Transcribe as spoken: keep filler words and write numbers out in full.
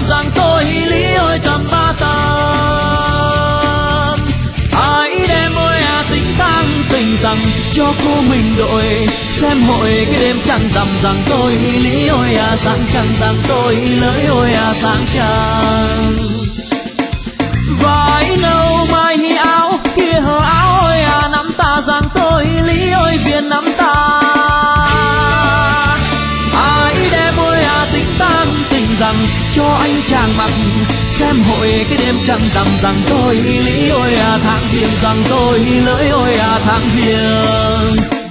rằng tôi lý ơi tầm ba tầm. Ai đem ơi à tính tăng tình rằng cho cô mình đội xem hội cái đêm trăng rằm rằng tôi lý ơi à sáng trăng rằng tôi lỡi ơi à sáng trăng. Vải nâu mai hi áo kia hở áo ơi à nắm ta rằng tôi lý ơi biển nắm ta. Ai đem ơi à tính tan tình rằng cho anh chàng mặc xem hội cái đêm trăng rằm rằng tôi lý ơi à tháng riêng rằng tôi lỡi ơi à tháng riêng.